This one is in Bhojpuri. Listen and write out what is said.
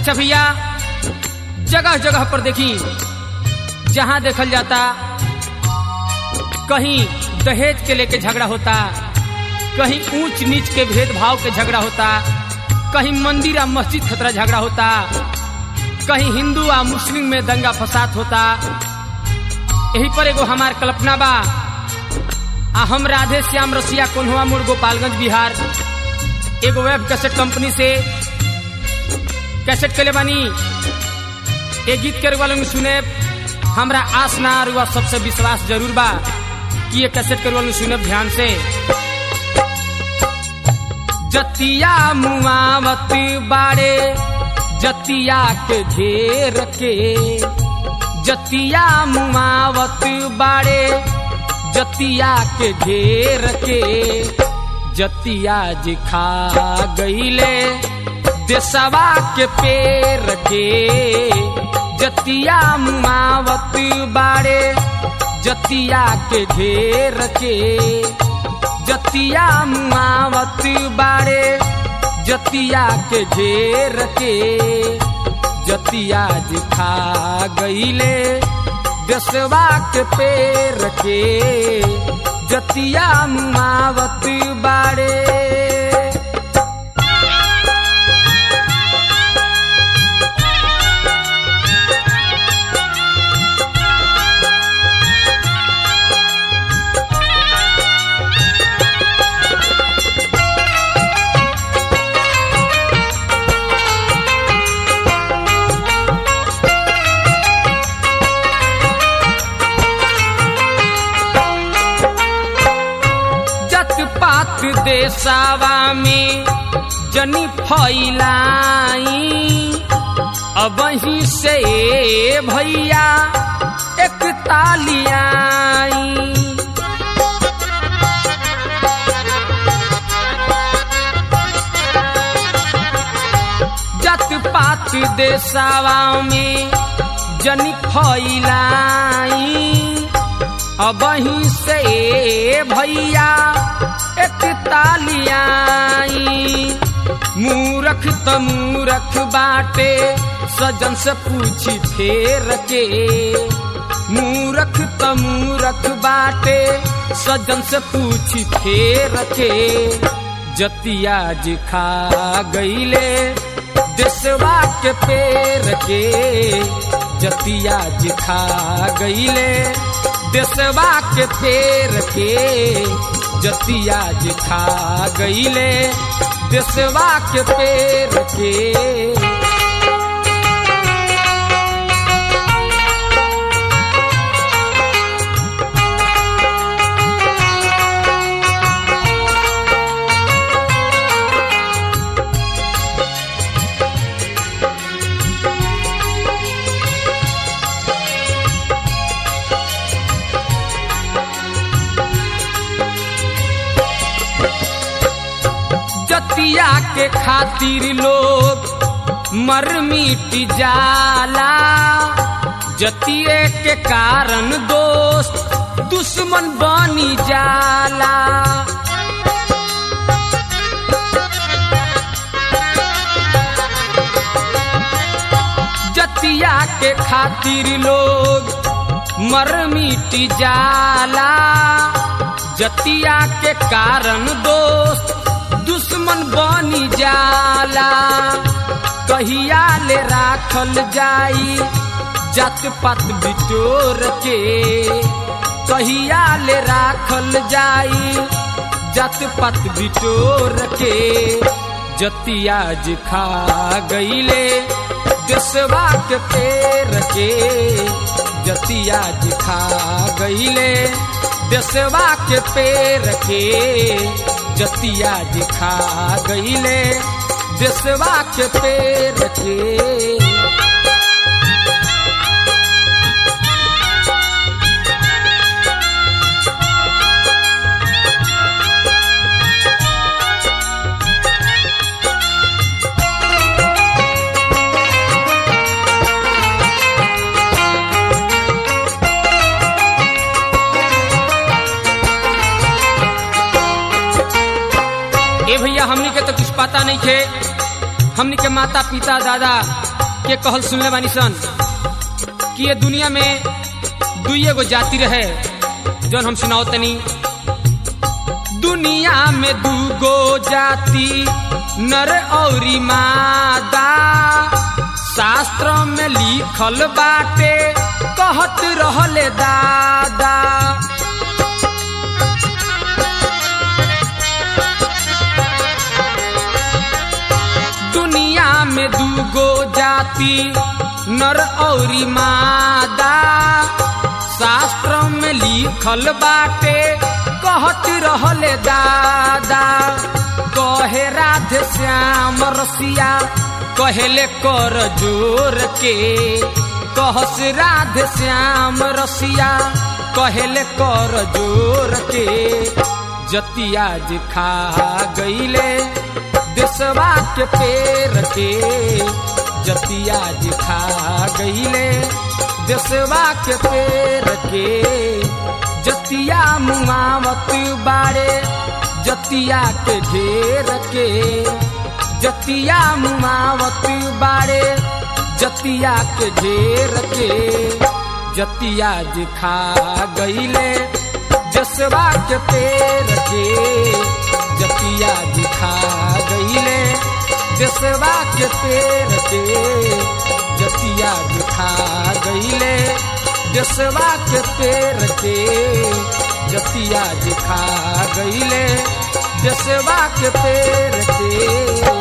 अच्छा भैया, जगह जगह पर देखी, जहां देखल जाता कहीं दहेज के लेके झगड़ा होता, कहीं ऊंच नीच के भेदभाव के झगड़ा होता, कहीं मंदिर आ मस्जिद खतरा झगड़ा होता, कहीं हिंदू आ मुस्लिम में दंगा फसाद होता। यही पर एगो हमार कल्पना बा। हम राधे श्याम रसिया कोन्हुआ मोड़ गोपालगंज बिहार एगो वेब कैसेट कंपनी से कैसेट के ले बानी। ए गीत के वालों में सुने हमरा आस ना रुआ सबसे विश्वास जरूर बा कि ये कैसेट के वालों सुने ध्यान से। जतिया मुआवत बाड़े जतिया के घेर के, जतिया मुआवत बाड़े जतिया के घेर के, जतिया जी खा गईले देसवा के पेड़ के, जतिया मुआवत बाड़े जतिया के घेर के, जतिया मुआवत बाड़े जतिया के घेर के, जतिया जी खा गईले देसवा के पेड़ के, जतिया मुआवत बाड़े। देसावा में जनी फैलाई, अब ही से भैया एक तालियाई। जत पात देसावा में जनी फैलाई, अब ही से भैया एक तालियाई। मूरख त मूरख बाटे सजन से पूछी फेर के, मूरख त मूरख बाटे सजन से पूछी फेर के, जतिया जी खा गईले देसवा के पेड़ के, जतिया जी खा गईले देसवा के पेड़ के, जतिया जी खा गईले देसवा के पेड़ के। जतिया के खातिर लोग मर मिट जाला, जतिये के कारण दोस्त दुश्मन बनी जाला। जतिया के खातिर लोग मर मिट जाला, जतिया के कारण दोस्त दुश्मन बनी जाला। कहिया ले राखल जाई जात पात बिटोर के, कहिया ले राखल जाई जात पात बिटोर के, जतिया जी खा गईले देसवा के पेड़ के, जतिया जी खा गईले देसवा के पेड़ के, जतिया जी खा गईले देसवा के पेड़ के। ए भैया, हमनी के तो कुछ पता नहीं थे। हमनी के माता पिता दादा के कहल सुनले बानी सन कि ये दुनिया में दुइये गो जाति रहे जौन हम सुनाओ तनी। दुनिया में दूगो जाति नर औरी मादा, शास्त्र में लिखल बाटे कहत रहले दादा। दुनिया में दूगो जाति नर औरी मादा, शास्त्र में लिखल बाटे कहत रहले दादा। कहे राधे श्याम रसिया कहले कर जोर के, कहस राधे श्याम रसिया कहले कर जोर के। जतिया जी खा गईले देशवा के पेड़ के, जतिया जी खा गईले देशवा के पेड़ के। जतिया मुआवत बाड़े जतिया के ढेर के, जतिया मुआवत बाड़े जतिया के ढेर के। जतिया जी खा गईले जसवा के पेड़ के, जतिया जी खा गईले जसवा के पेड़ के। जतिया जी खा गईले जसवा के पेड़ के, जतिया जी खा गईले जसवा के पेड़ के।